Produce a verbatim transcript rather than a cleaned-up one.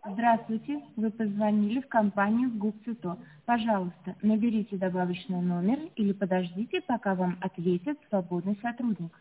Здравствуйте, вы позвонили в компанию Гуп-Цито. Пожалуйста, наберите добавочный номер или подождите, пока вам ответит свободный сотрудник.